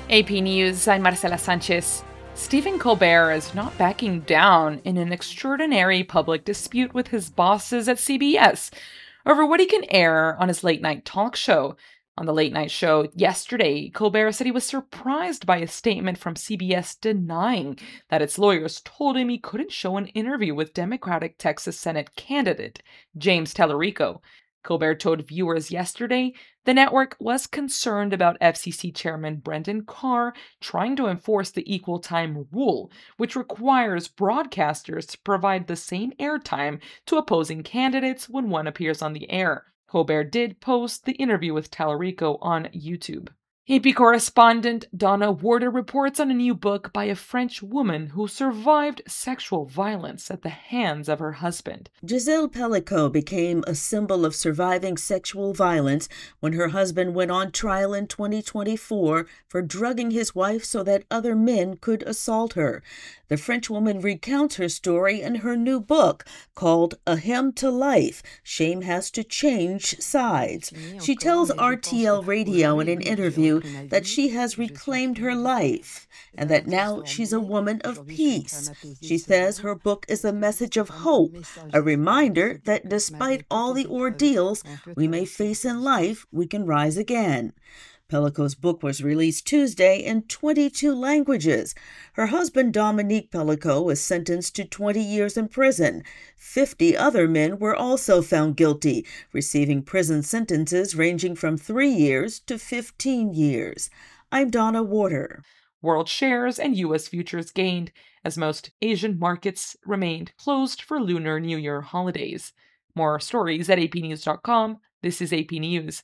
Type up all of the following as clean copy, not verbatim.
AP News, I'm Marcela Sanchez. Stephen Colbert is not backing down in an extraordinary public dispute with his bosses at CBS over what he can air on his late night talk show. On the late night show yesterday, Colbert said he was surprised by a statement from CBS denying that its lawyers told him he couldn't show an interview with Democratic Texas Senate candidate James Tallarico. Colbert told viewers yesterday the network was concerned about FCC Chairman Brendan Carr trying to enforce the equal time rule, which requires broadcasters to provide the same airtime to opposing candidates when one appears on the air. Colbert did post the interview with Tallarico on YouTube. AP correspondent Donna Warder reports on a new book by a French woman who survived sexual violence at the hands of her husband. Giselle Pellicot became a symbol of surviving sexual violence when her husband went on trial in 2024 for drugging his wife so that other men could assault her. The French woman recounts her story in her new book called A Hymn to Life: Shame Has to Change Sides. She tells RTL Radio in an interview that she has reclaimed her life and that now she's a woman of peace. She says her book is a message of hope, a reminder that despite all the ordeals we may face in life, we can rise again. Pellicot's book was released Tuesday in 22 languages. Her husband, Dominique Pellicot, was sentenced to 20 years in prison. 50 other men were also found guilty, receiving prison sentences ranging from 3 years to 15 years. I'm Donna Warder. World shares and U.S. futures gained as most Asian markets remained closed for Lunar New Year holidays. More stories at apnews.com. This is AP News.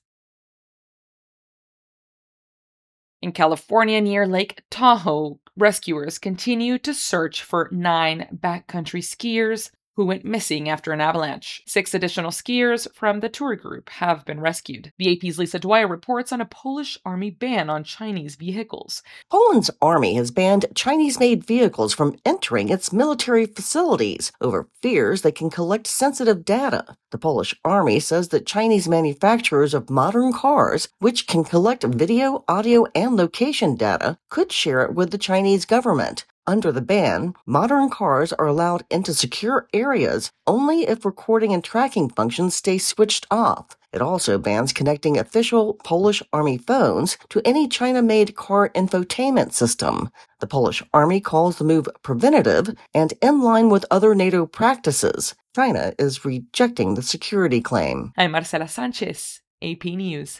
In California, near Lake Tahoe, rescuers continue to search for 9 backcountry skiers who went missing after an avalanche. 6 additional skiers from the tour group have been rescued. The AP's Lisa Dwyer reports on a Polish army ban on Chinese vehicles. Poland's army has banned Chinese-made vehicles from entering its military facilities over fears they can collect sensitive data. The Polish army says that Chinese manufacturers of modern cars, which can collect video, audio, and location data, could share it with the Chinese government. Under the ban, modern cars are allowed into secure areas only if recording and tracking functions stay switched off. It also bans connecting official Polish Army phones to any China-made car infotainment system. The Polish Army calls the move preventative and in line with other NATO practices. China is rejecting the security claim. I'm Marcela Sanchez, AP News.